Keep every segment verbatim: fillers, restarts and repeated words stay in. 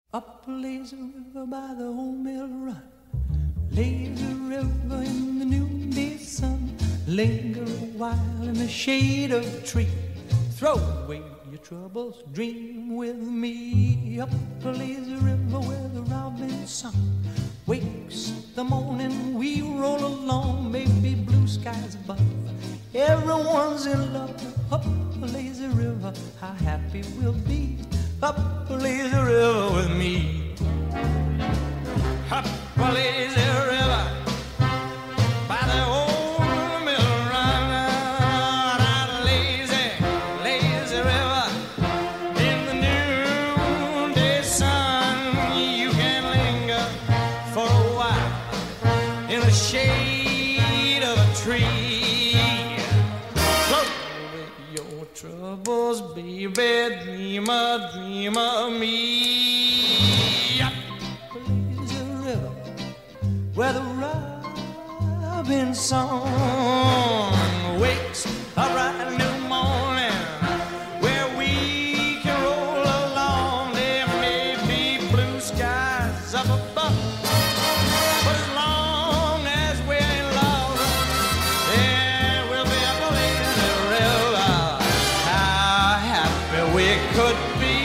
Up a lazy river by the old mill run, lazy river in the noonday sun. Linger a while in the shade of a tree, throw away your troubles, dream with me. Up a lazy river where the robin song wakes the morning, we roll along, maybe blue skies above. Everyone's in love. Up a lazy river, how happy we'll be. Up a lazy river with me. Up a lazy river by the old mill run. Out a lazy, lazy river in the noonday sun. You can linger for a while in the shade of a tree. Float away your troubles, baby, dream a dream of me. Up a lazy river where the robin song wakes a bright new morning, where we can roll along. There may be blue skies up above, but as long as we're in love, there will be a lazy river. How happy we could be.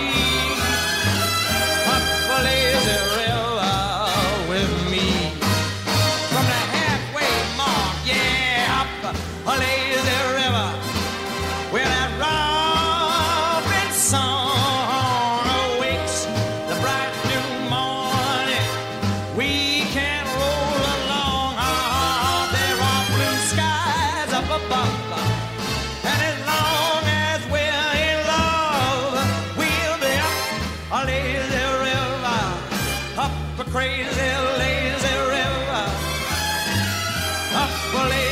Up a lazy river with me. From the halfway mark, yeah, up a lazy river where that robin song awakes the bright new morning. We can roll along. Ah, there are blue skies up above, and as long as we're in love, we'll be up a lazy river, up a crazy lazy river, up a lazy